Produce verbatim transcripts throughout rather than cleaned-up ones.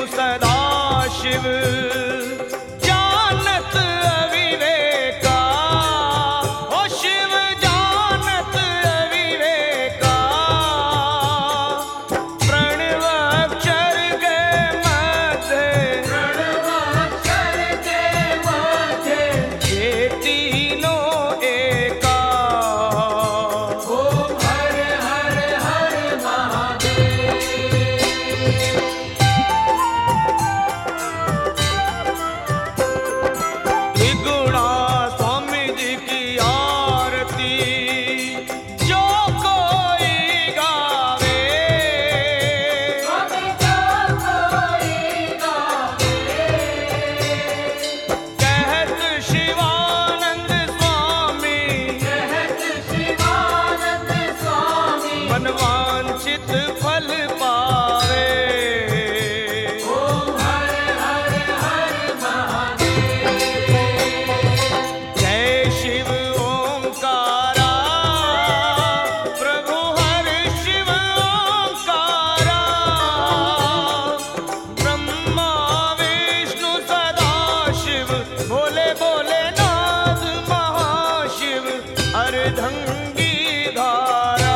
सदा शिव जानत अविवेका। ओ शिव जानत अविवेका। प्रणवाक्षर के मध्य प्रणवाक्षर के मध्य ये तीनों एका। ओम हर हर हर महादेव। त्रिगुणा स्वामी जी की आरती जो कोई गावे। कहत शिवानंद स्वामी मनवांछित फल पावे। ओम हर हर हर महादेव। जय शिव ओंकारा प्रभु हर शिव ओंकारा। ब्रह्मा विष्णु सदा शिव भोले भोले नाथ महाशिव अर्धंगी धारा।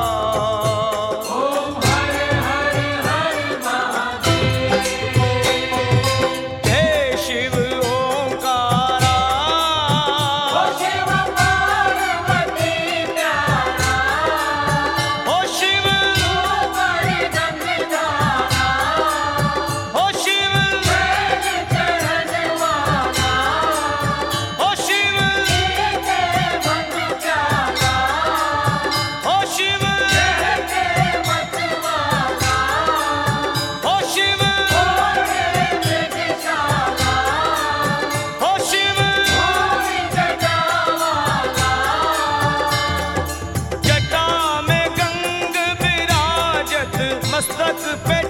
ओम हर हर हर महादेव। जय शिव ओंकारा। ओ शिव पार्वती प्यारा। ओ शिव परिजन जाना। ओ शिव चरण वाला। ओ शिव मत प्यारा। ओ शिव मत वाला। ओ शिव मृगशाला। ओ शिव जटा वाला। जटा में गंग विराजत मस्तक पे